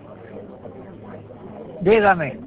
Dígame.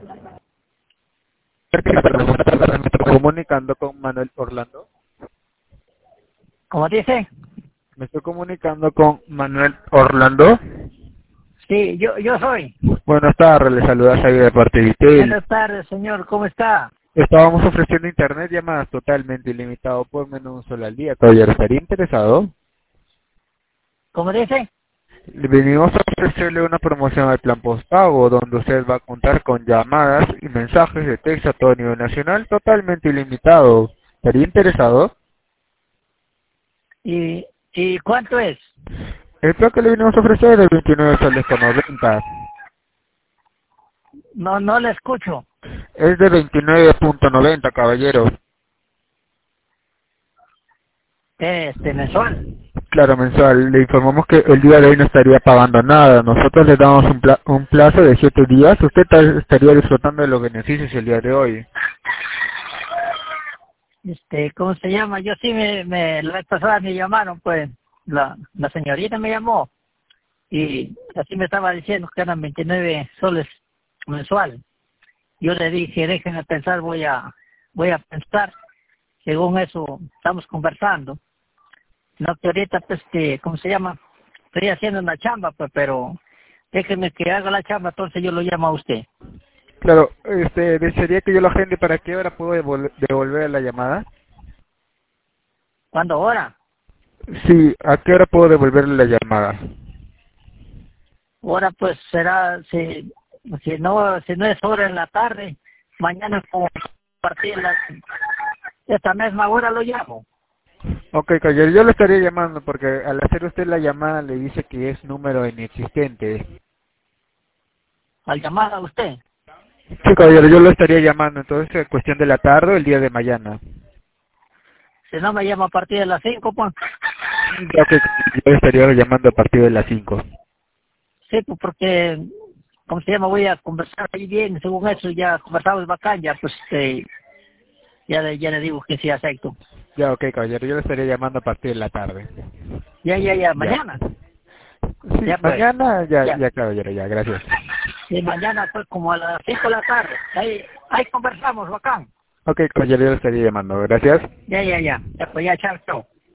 Me estoy comunicando con Manuel Orlando. ¿Cómo dice? Me estoy comunicando con Manuel Orlando. Sí, yo soy. Buenas tardes, le saluda Xavier de parte de Vitel. Buenas tardes, señor. ¿Cómo está? Estábamos ofreciendo internet llamadas totalmente ilimitado por menos un solo al día. ¿Caballero estaría interesado? ¿Cómo dice? Venimos a ofrecerle una promoción al plan postpago, donde usted va a contar con llamadas y mensajes de texto a todo nivel nacional totalmente ilimitado. ¿Estaría interesado? ¿Y cuánto es? El plan que le venimos a ofrecer es de 29 soles con 90. No le escucho. Es de 29.90, caballero. Mensual. Claro, mensual. Le informamos que el día de hoy no estaría pagando nada. Nosotros le damos un plazo de 7 días. Usted estaría disfrutando de los beneficios el día de hoy. ¿Cómo se llama? Yo sí la vez pasada me llamaron, pues, la señorita me llamó y así me estaba diciendo que eran 29 soles mensual. Yo le dije, déjenme pensar, voy a pensar. Según eso estamos conversando. No, que ahorita, pues, ¿cómo se llama? Estoy haciendo una chamba, pues, pero déjenme que haga la chamba, entonces yo lo llamo a usted. Claro, ¿desearía que yo lo agende para qué hora puedo devolver la llamada? ¿Cuándo ahora? Sí, ¿a qué hora puedo devolverle la llamada? Ahora, pues, será, si no es hora en la tarde, mañana como a partir de esta misma hora lo llamo. Ok, caballero, yo lo estaría llamando porque al hacer usted la llamada le dice que es número inexistente. Al llamar a usted. Sí, caballero, yo lo estaría llamando, entonces en cuestión de la tarde o el día de mañana. Si no me llama a partir de las 5, pues. Ya que yo le estaría llamando a partir de las 5. Sí, pues porque, ¿cómo se llama? Voy a conversar ahí bien, según eso ya conversamos bacán, ya pues, ya le digo que sí acepto. Ya, ok, caballero, yo le estaría llamando a partir de la tarde. Ya, Ya. mañana. Sí, Ya pues, mañana, ya. ya, caballero, ya, gracias. Y mañana pues como a las 5 de la tarde. Ahí conversamos, bacán. Ok, caballero, yo le estaría llamando, gracias. Ya. Ya pues ya, chao.